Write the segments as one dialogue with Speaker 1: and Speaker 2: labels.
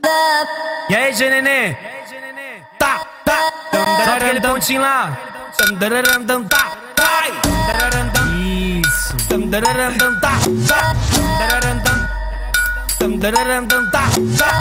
Speaker 1: E aí, Genenê? Tá. Só aquele pontinho lá. Tá. Isso. Tá.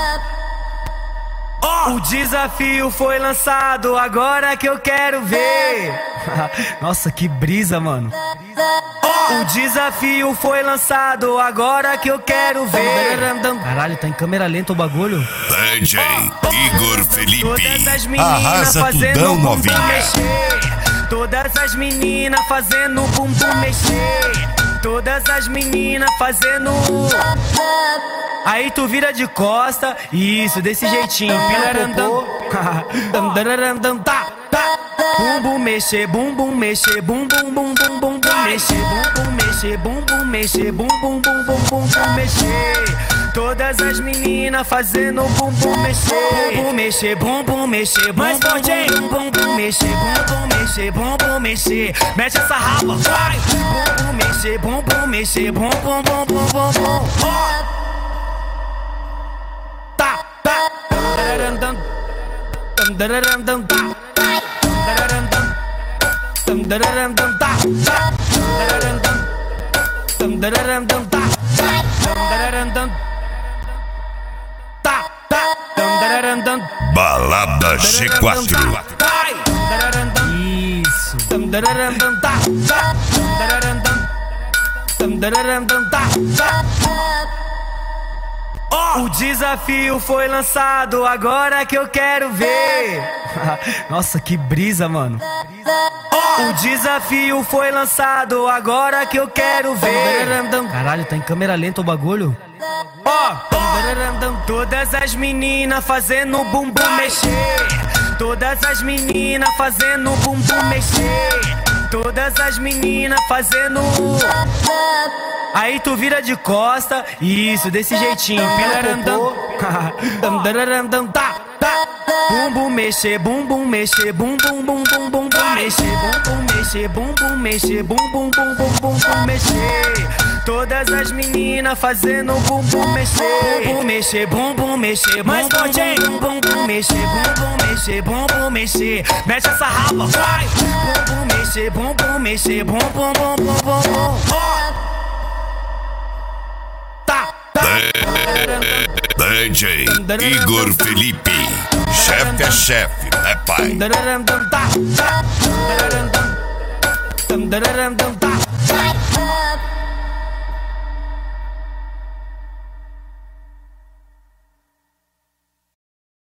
Speaker 1: O desafio foi lançado, agora que eu quero ver. Nossa, que brisa, mano. O desafio foi lançado, agora que eu quero ver. Caralho, tá em câmera lenta o bagulho.
Speaker 2: DJ Igor Felipe.
Speaker 1: Todas as meninas
Speaker 2: Arrasa
Speaker 1: fazendo
Speaker 2: tudão,
Speaker 1: bumbum
Speaker 2: novinha.
Speaker 1: mexer. Todas as meninas fazendo bumbum mexer. Todas as meninas fazendo. Aí tu vira de costa, isso, desse jeitinho. Tá. Bumbum mexer, bumbum mexer, bumbum mexer, bumbum mexer, bumbum mexer, bumbum mexer. Todas as meninas fazendo bumbum mexer, bumbum mexer, bumbum mexer, bumbum mexer, bumbum mexer. Mexe essa raba, vai. Bumbum mexer, bumbum mexer, bumbum. Tá.
Speaker 2: Balada G4.
Speaker 1: Isso. O desafio foi lançado, agora que eu quero ver. Nossa, que brisa, mano. O desafio foi lançado, agora que eu quero ver. Caralho, tá em câmera lenta o bagulho. Todas as meninas fazendo bumbum mexer. Todas as meninas fazendo bumbum mexer. Todas as meninas fazendo. Aí tu vira de costa, isso, desse jeitinho. Tá. Bumbum mexer, bumbum mexer, bumbum mexer, bumbum mexer, bumbum mexer, bumbum mexer. Todas as meninas fazendo bumbum mexer, bumbum mexer, bumbum mexer, mais forte, hein? Bumbum mexer, bumbum mexer. Mexe essa raba, vai. Bumbum mexer, bumbum. Tá.
Speaker 2: DJ Igor Felipe. Chefe é chefe, né, pai?
Speaker 1: Tá.